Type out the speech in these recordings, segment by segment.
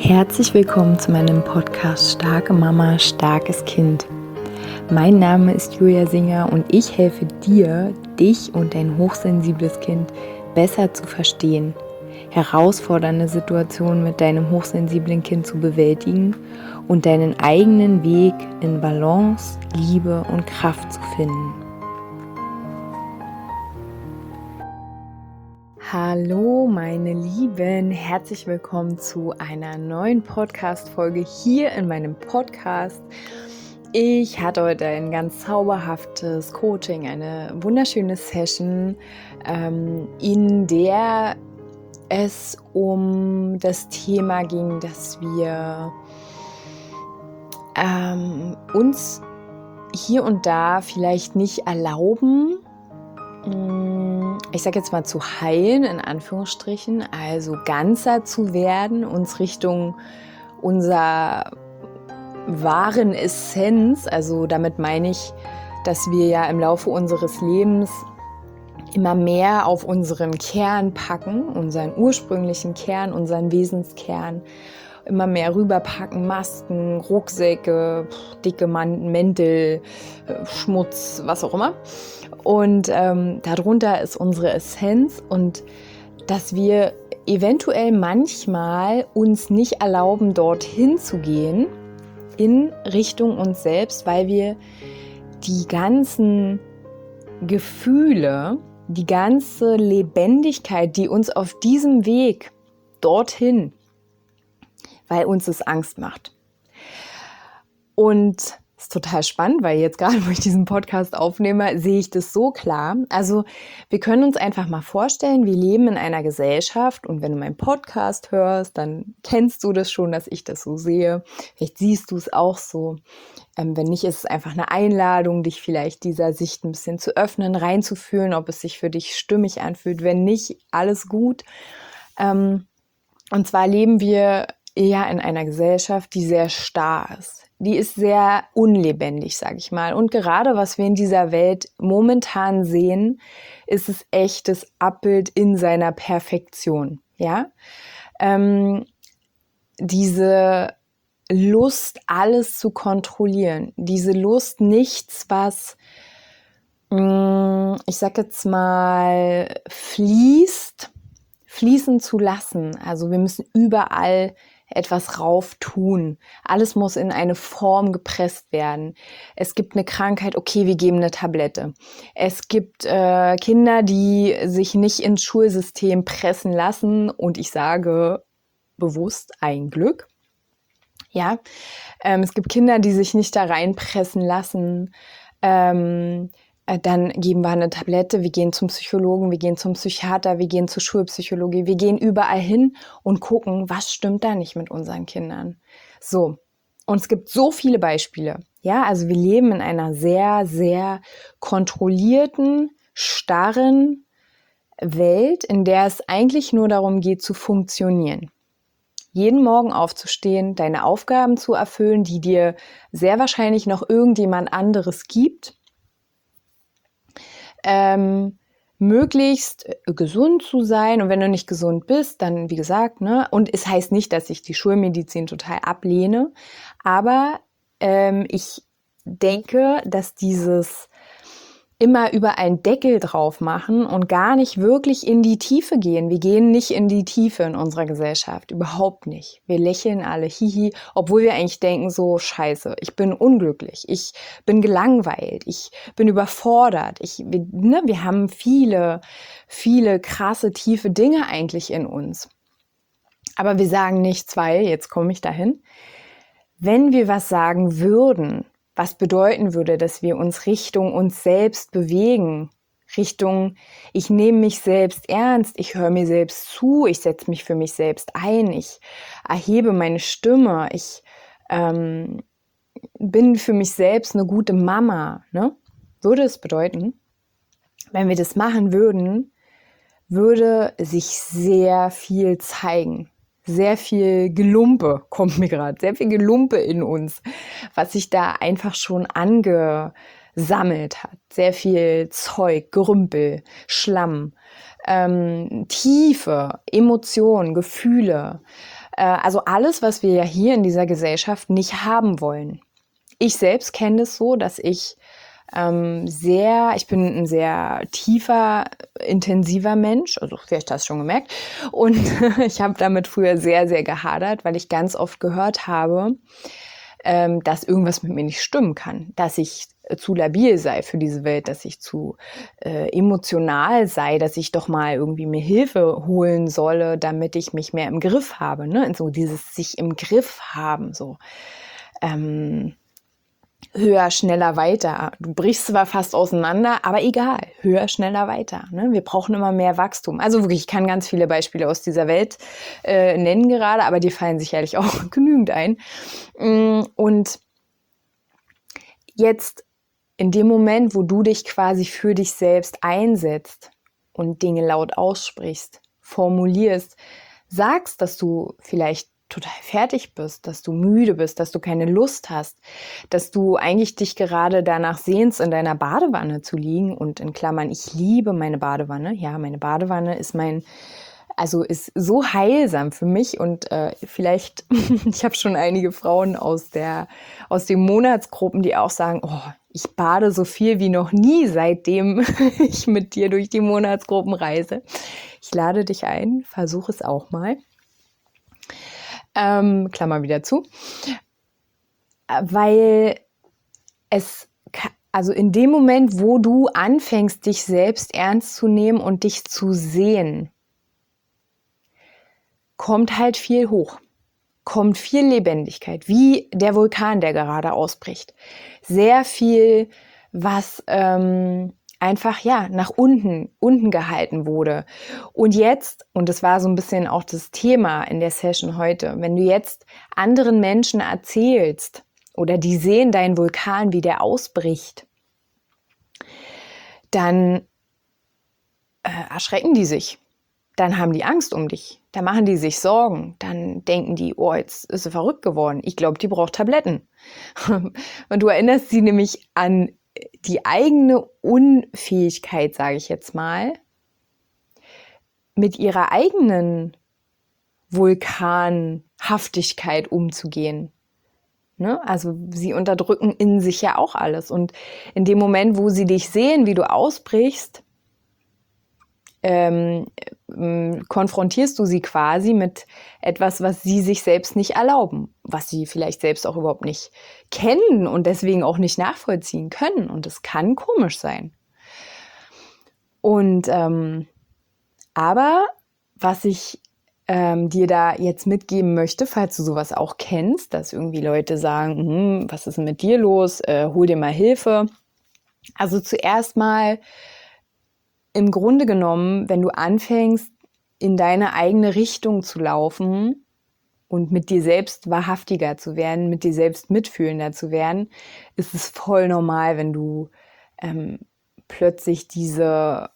Herzlich willkommen zu meinem Podcast Starke Mama, starkes Kind. Mein Name ist Julia Singer und ich helfe dir, dich und dein hochsensibles Kind besser zu verstehen, herausfordernde Situationen mit deinem hochsensiblen Kind zu bewältigen und deinen eigenen Weg in Balance, Liebe und Kraft zu finden. Hallo meine Lieben, herzlich willkommen zu einer neuen Podcast-Folge hier in meinem Podcast. Ich hatte heute ein ganz zauberhaftes Coaching, eine wunderschöne Session, in der es um das Thema ging, dass wir uns hier und da vielleicht nicht erlauben, ich sage jetzt mal zu heilen, in Anführungsstrichen, also ganzer zu werden, uns Richtung unserer wahren Essenz, also damit meine ich, dass wir ja im Laufe unseres Lebens immer mehr auf unseren Kern packen, unseren ursprünglichen Kern, unseren Wesenskern, immer mehr rüberpacken, Masken, Rucksäcke, dicke Mäntel, Schmutz, was auch immer. Und darunter ist unsere Essenz und dass wir eventuell manchmal uns nicht erlauben, dorthin zu gehen, in Richtung uns selbst, weil wir die ganzen Gefühle, die ganze Lebendigkeit, die uns auf diesem Weg dorthin, weil uns das Angst macht. Und es ist total spannend, weil jetzt gerade, wo ich diesen Podcast aufnehme, sehe ich das so klar. Also wir können uns einfach mal vorstellen, wir leben in einer Gesellschaft und wenn du meinen Podcast hörst, dann kennst du das schon, dass ich das so sehe. Vielleicht siehst du es auch so. Wenn nicht, ist es einfach eine Einladung, dich vielleicht dieser Sicht ein bisschen zu öffnen, reinzufühlen, ob es sich für dich stimmig anfühlt. Wenn nicht, alles gut. Und zwar leben wir ja in einer Gesellschaft, die sehr starr ist. Die ist sehr unlebendig, sage ich mal. Und gerade was wir in dieser Welt momentan sehen, ist es echtes Abbild in seiner Perfektion. Ja, diese Lust, alles zu kontrollieren, diese Lust, nichts, was, ich sage jetzt mal, fließen zu lassen. Also wir müssen überall etwas rauf tun. Alles muss in eine Form gepresst werden. Es gibt eine Krankheit, okay, wir geben eine Tablette. Es gibt Kinder, die sich nicht ins Schulsystem pressen lassen und ich sage bewusst ein Glück. Ja, es gibt Kinder, die sich nicht da reinpressen lassen. Dann geben wir eine Tablette, wir gehen zum Psychologen, wir gehen zum Psychiater, wir gehen zur Schulpsychologie, wir gehen überall hin und gucken, was stimmt da nicht mit unseren Kindern. So, und es gibt so viele Beispiele. Ja, also wir leben in einer sehr, sehr kontrollierten, starren Welt, in der es eigentlich nur darum geht, zu funktionieren. Jeden Morgen aufzustehen, deine Aufgaben zu erfüllen, die dir sehr wahrscheinlich noch irgendjemand anderes gibt. Möglichst gesund zu sein und wenn du nicht gesund bist, dann wie gesagt, ne, und es heißt nicht, dass ich die Schulmedizin total ablehne, aber ich denke, dass dieses immer über einen Deckel drauf machen und gar nicht wirklich in die Tiefe gehen. Wir gehen nicht in die Tiefe in unserer Gesellschaft, überhaupt nicht. Wir lächeln alle, hihi, obwohl wir eigentlich denken so, scheiße, ich bin unglücklich, ich bin gelangweilt, ich bin überfordert. Wir haben viele, viele krasse, tiefe Dinge eigentlich in uns. Aber wir sagen nichts, weil, jetzt komme ich dahin, wenn wir was sagen würden, was bedeuten würde, dass wir uns Richtung uns selbst bewegen, Richtung, ich nehme mich selbst ernst, ich höre mir selbst zu, ich setze mich für mich selbst ein, ich erhebe meine Stimme, ich bin für mich selbst eine gute Mama, ne? Würde es bedeuten, wenn wir das machen würden, würde sich sehr viel zeigen. Sehr viel Gelumpe kommt mir gerade, sehr viel Gelumpe in uns, was sich da einfach schon angesammelt hat. Sehr viel Zeug, Gerümpel, Schlamm, Tiefe, Emotionen, Gefühle, Also alles, was wir ja hier in dieser Gesellschaft nicht haben wollen. Ich selbst kenne es so, dass ich ich bin ein sehr tiefer, intensiver Mensch, also vielleicht hast du schon gemerkt. Und ich habe damit früher sehr, sehr gehadert, weil ich ganz oft gehört habe, dass irgendwas mit mir nicht stimmen kann, dass ich zu labil sei für diese Welt, dass ich zu emotional sei, dass ich doch mal irgendwie mir Hilfe holen solle, damit ich mich mehr im Griff habe, ne? Und so dieses sich im Griff haben, so höher, schneller, weiter. Du brichst zwar fast auseinander, aber egal, höher, schneller, weiter. Ne? Wir brauchen immer mehr Wachstum. Also wirklich, ich kann ganz viele Beispiele aus dieser Welt nennen gerade, aber dir fallen sicherlich auch genügend ein. Und jetzt in dem Moment, wo du dich quasi für dich selbst einsetzt und Dinge laut aussprichst, formulierst, sagst, dass du vielleicht total fertig bist, dass du müde bist, dass du keine Lust hast, dass du eigentlich dich gerade danach sehnst, in deiner Badewanne zu liegen, und in Klammern, ich liebe meine Badewanne. Ja, meine Badewanne ist ist so heilsam für mich, und vielleicht, ich habe schon einige Frauen aus den Monatsgruppen, die auch sagen, oh, ich bade so viel wie noch nie, seitdem ich mit dir durch die Monatsgruppen reise. Ich lade dich ein, versuch es auch mal. Klammer wieder zu, weil also in dem Moment, wo du anfängst, dich selbst ernst zu nehmen und dich zu sehen, kommt halt viel hoch, kommt viel Lebendigkeit, wie der Vulkan, der gerade ausbricht. Sehr viel, was einfach nach unten gehalten wurde. Und jetzt, und das war so ein bisschen auch das Thema in der Session heute, wenn du jetzt anderen Menschen erzählst oder die sehen deinen Vulkan, wie der ausbricht, dann erschrecken die sich. Dann haben die Angst um dich. Dann machen die sich Sorgen. Dann denken die, oh, jetzt ist sie verrückt geworden. Ich glaube, die braucht Tabletten. Und du erinnerst sie nämlich an die eigene Unfähigkeit, sage ich jetzt mal, mit ihrer eigenen Vulkanhaftigkeit umzugehen. Ne? Also sie unterdrücken in sich ja auch alles. Und in dem Moment, wo sie dich sehen, wie du ausbrichst, konfrontierst du sie quasi mit etwas, was sie sich selbst nicht erlauben, was sie vielleicht selbst auch überhaupt nicht kennen und deswegen auch nicht nachvollziehen können. Und es kann komisch sein. Und aber was ich dir da jetzt mitgeben möchte, falls du sowas auch kennst, dass irgendwie Leute sagen, was ist denn mit dir los? Hol dir mal Hilfe. Also zuerst mal, im Grunde genommen, wenn du anfängst, in deine eigene Richtung zu laufen und mit dir selbst wahrhaftiger zu werden, mit dir selbst mitfühlender zu werden, ist es voll normal, wenn du plötzlich diese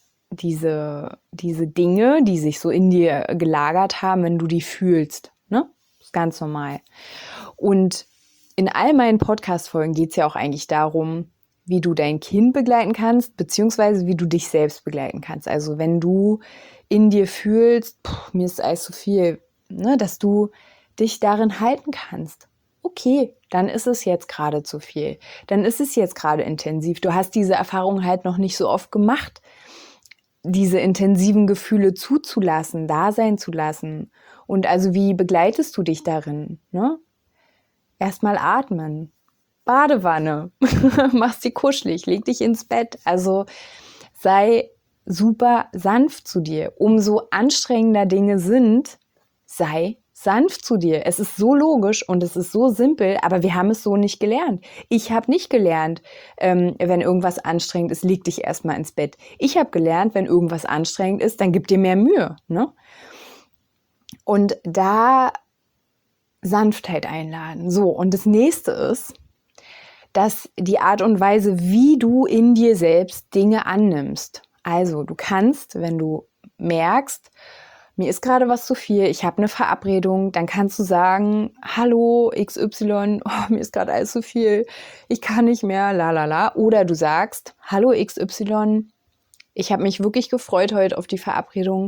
Dinge, die sich so in dir gelagert haben, wenn du die fühlst. Ne? Das ist ganz normal. Und in all meinen Podcast-Folgen geht es ja auch eigentlich darum, wie du dein Kind begleiten kannst, beziehungsweise wie du dich selbst begleiten kannst. Also wenn du in dir fühlst, mir ist alles zu viel, ne, dass du dich darin halten kannst. Okay, dann ist es jetzt gerade zu viel. Dann ist es jetzt gerade intensiv. Du hast diese Erfahrung halt noch nicht so oft gemacht, diese intensiven Gefühle zuzulassen, da sein zu lassen. Und also wie begleitest du dich darin? Ne? Erstmal atmen. Badewanne, machst die kuschelig, leg dich ins Bett. Also sei super sanft zu dir. Umso anstrengender Dinge sind, sei sanft zu dir. Es ist so logisch und es ist so simpel, aber wir haben es so nicht gelernt. Ich habe nicht gelernt, wenn irgendwas anstrengend ist, leg dich erstmal ins Bett. Ich habe gelernt, wenn irgendwas anstrengend ist, dann gib dir mehr Mühe. Ne? Und da Sanftheit einladen. So, und das nächste ist, dass die Art und Weise, wie du in dir selbst Dinge annimmst. Also du kannst, wenn du merkst, mir ist gerade was zu viel, ich habe eine Verabredung, dann kannst du sagen, hallo XY, mir ist gerade alles zu viel, ich kann nicht mehr, la. Oder du sagst, hallo XY, ich habe mich wirklich gefreut heute auf die Verabredung,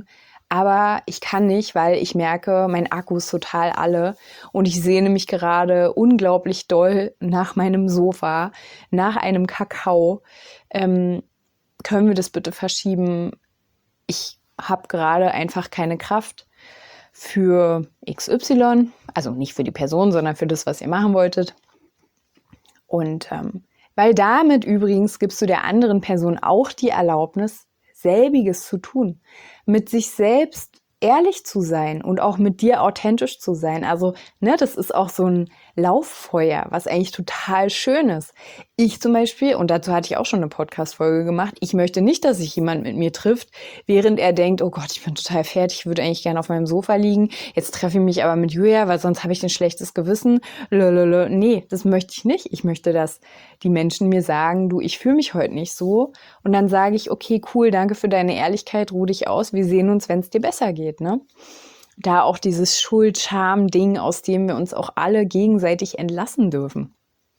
aber ich kann nicht, weil ich merke, mein Akku ist total alle und ich sehne mich gerade unglaublich doll nach meinem Sofa, nach einem Kakao. Können wir das bitte verschieben? Ich habe gerade einfach keine Kraft für XY, also nicht für die Person, sondern für das, was ihr machen wolltet. Und weil damit übrigens gibst du der anderen Person auch die Erlaubnis, selbiges zu tun, mit sich selbst ehrlich zu sein und auch mit dir authentisch zu sein. Also, ne, das ist auch so ein Lauffeuer, was eigentlich total schön ist. Ich zum Beispiel, und dazu hatte ich auch schon eine Podcast-Folge gemacht, ich möchte nicht, dass sich jemand mit mir trifft, während er denkt, oh Gott, ich bin total fertig, ich würde eigentlich gerne auf meinem Sofa liegen, jetzt treffe ich mich aber mit Julia, weil sonst habe ich ein schlechtes Gewissen. Lölölö. Nee, das möchte ich nicht. Ich möchte, dass die Menschen mir sagen, du, ich fühle mich heute nicht so. Und dann sage ich, okay, cool, danke für deine Ehrlichkeit, ruh dich aus, wir sehen uns, wenn es dir besser geht, ne? Da auch dieses Schuld-Scham-Ding, aus dem wir uns auch alle gegenseitig entlassen dürfen.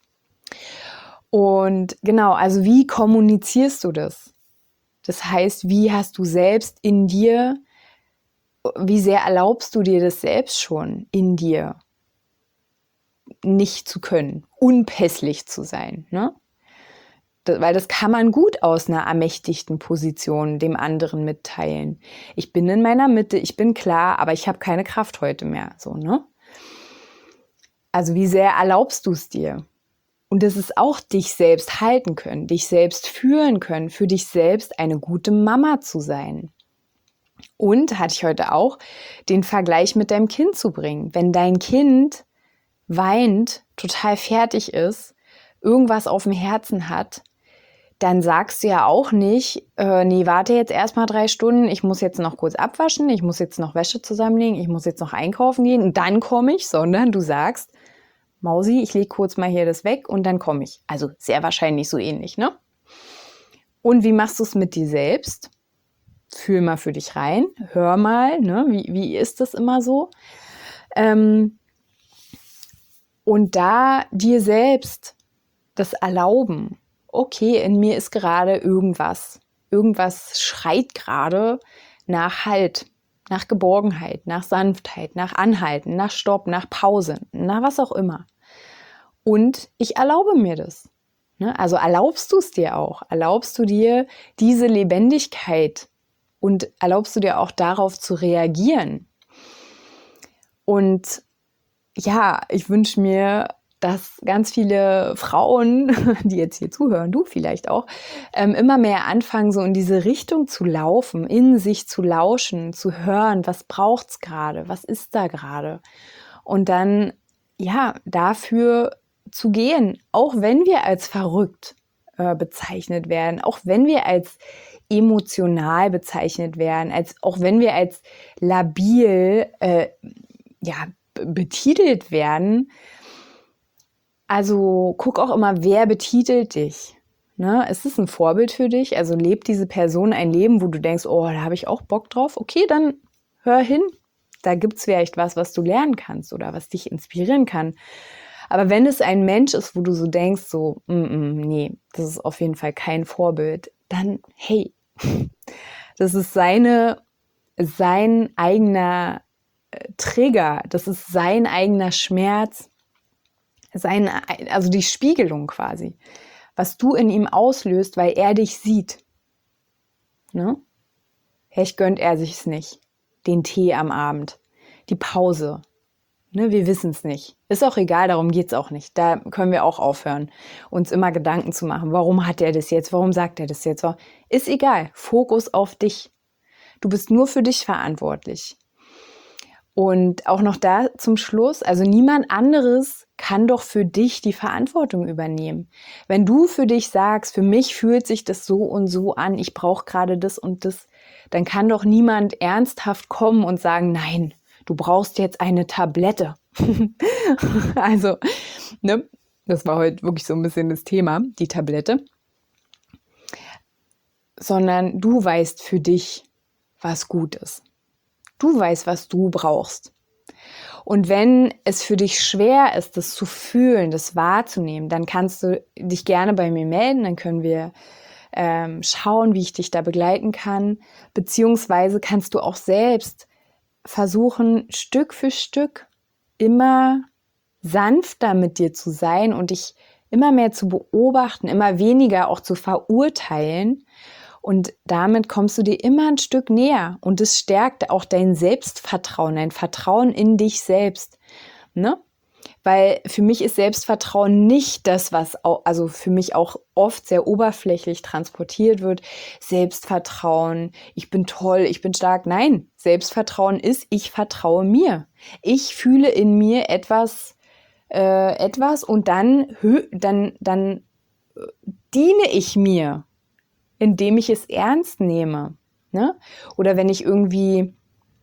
Und genau, also wie kommunizierst du das? Das heißt, wie hast du selbst in dir, wie sehr erlaubst du dir das selbst schon in dir nicht zu können, unpässlich zu sein, ne? Weil das kann man gut aus einer ermächtigten Position dem anderen mitteilen. Ich bin in meiner Mitte, ich bin klar, aber ich habe keine Kraft heute mehr, so, ne? Also wie sehr erlaubst du es dir? Und das ist auch dich selbst halten können, dich selbst führen können, für dich selbst eine gute Mama zu sein. Und hatte ich heute auch, den Vergleich mit deinem Kind zu bringen. Wenn dein Kind weint, total fertig ist, irgendwas auf dem Herzen hat, dann sagst du ja auch nicht, nee, warte jetzt erstmal 3 Stunden, ich muss jetzt noch kurz abwaschen, ich muss jetzt noch Wäsche zusammenlegen, ich muss jetzt noch einkaufen gehen und dann komme ich, sondern du sagst, Mausi, ich lege kurz mal hier das weg und dann komme ich. Also sehr wahrscheinlich so ähnlich, ne? Und wie machst du es mit dir selbst? Fühl mal für dich rein, hör mal, ne? Wie ist das immer so? Und da dir selbst das erlauben, okay, in mir ist gerade irgendwas. Irgendwas schreit gerade nach Halt, nach Geborgenheit, nach Sanftheit, nach Anhalten, nach Stopp, nach Pause, nach was auch immer. Und ich erlaube mir das. Ne? Also erlaubst du es dir auch? Erlaubst du dir diese Lebendigkeit und erlaubst du dir auch darauf zu reagieren? Und ja, ich wünsche mir, dass ganz viele Frauen, die jetzt hier zuhören, du vielleicht auch, immer mehr anfangen, so in diese Richtung zu laufen, in sich zu lauschen, zu hören, was braucht's gerade, was ist da gerade? Und dann, ja, dafür zu gehen, auch wenn wir als verrückt bezeichnet werden, auch wenn wir als emotional bezeichnet werden, auch wenn wir als labil, betitelt werden. Also guck auch immer, wer betitelt dich. Ne? Ist es ein Vorbild für dich? Also lebt diese Person ein Leben, wo du denkst, oh, da habe ich auch Bock drauf. Okay, dann hör hin. Da gibt es vielleicht was du lernen kannst oder was dich inspirieren kann. Aber wenn es ein Mensch ist, wo du so denkst, so, nee, das ist auf jeden Fall kein Vorbild, dann, hey, das ist sein eigener Trigger, das ist sein eigener Schmerz, also die Spiegelung quasi, was du in ihm auslöst, weil er dich sieht. Ne? Vielleicht gönnt er sich's nicht, den Tee am Abend, die Pause. Ne, wir wissen es nicht. Ist auch egal, darum geht's auch nicht. Da können wir auch aufhören, uns immer Gedanken zu machen. Warum hat er das jetzt? Warum sagt er das jetzt? Ist egal. Fokus auf dich. Du bist nur für dich verantwortlich. Und auch noch da zum Schluss, also niemand anderes kann doch für dich die Verantwortung übernehmen. Wenn du für dich sagst, für mich fühlt sich das so und so an, ich brauche gerade das und das, dann kann doch niemand ernsthaft kommen und sagen, nein, du brauchst jetzt eine Tablette. Also, ne, das war heute wirklich so ein bisschen das Thema, die Tablette. Sondern du weißt für dich, was gut ist. Du weißt, was du brauchst. Und wenn es für dich schwer ist, das zu fühlen, das wahrzunehmen, dann kannst du dich gerne bei mir melden, dann können wir schauen, wie ich dich da begleiten kann. Beziehungsweise kannst du auch selbst versuchen, Stück für Stück immer sanfter mit dir zu sein und dich immer mehr zu beobachten, immer weniger auch zu verurteilen. Und damit kommst du dir immer ein Stück näher. Und es stärkt auch dein Selbstvertrauen, dein Vertrauen in dich selbst. Ne? Weil für mich ist Selbstvertrauen nicht das, was auch, also für mich auch oft sehr oberflächlich transportiert wird. Selbstvertrauen, ich bin toll, ich bin stark. Nein, Selbstvertrauen ist, ich vertraue mir. Ich fühle in mir etwas und dann diene ich mir, indem ich es ernst nehme. Ne? Oder wenn ich irgendwie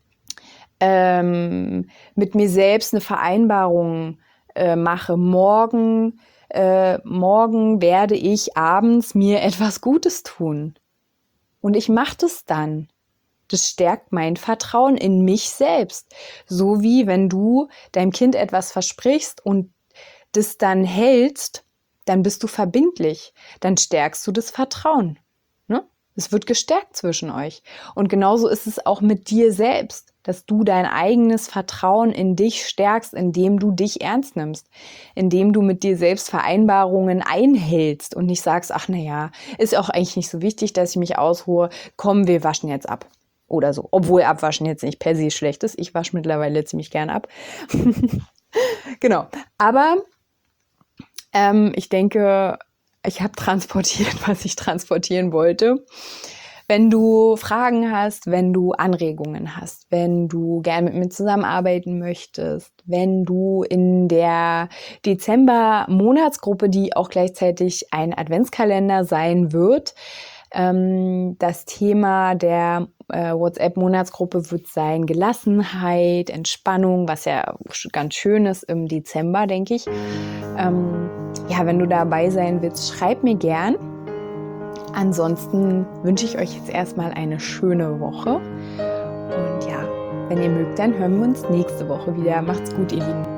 mit mir selbst eine Vereinbarung mache, morgen werde ich abends mir etwas Gutes tun. Und ich mache das dann. Das stärkt mein Vertrauen in mich selbst. So wie wenn du deinem Kind etwas versprichst und das dann hältst, dann bist du verbindlich. Dann stärkst du das Vertrauen. Ne? Es wird gestärkt zwischen euch. Und genauso ist es auch mit dir selbst, dass du dein eigenes Vertrauen in dich stärkst, indem du dich ernst nimmst, indem du mit dir selbst Vereinbarungen einhältst und nicht sagst, ach naja, ist auch eigentlich nicht so wichtig, dass ich mich ausruhe, komm, wir waschen jetzt ab. Oder so. Obwohl Abwaschen jetzt nicht per se schlecht ist. Ich wasche mittlerweile ziemlich gern ab. Genau. Aber ich denke, ich habe transportiert, was ich transportieren wollte. Wenn du Fragen hast, wenn du Anregungen hast, wenn du gerne mit mir zusammenarbeiten möchtest, wenn du in der Dezember-Monatsgruppe, die auch gleichzeitig ein Adventskalender sein wird, das Thema der WhatsApp-Monatsgruppe wird sein Gelassenheit, Entspannung, was ja ganz schön ist im Dezember, denke ich. Ja, wenn du dabei sein willst, schreib mir gern. Ansonsten wünsche ich euch jetzt erstmal eine schöne Woche. Und ja, wenn ihr mögt, dann hören wir uns nächste Woche wieder. Macht's gut, ihr Lieben.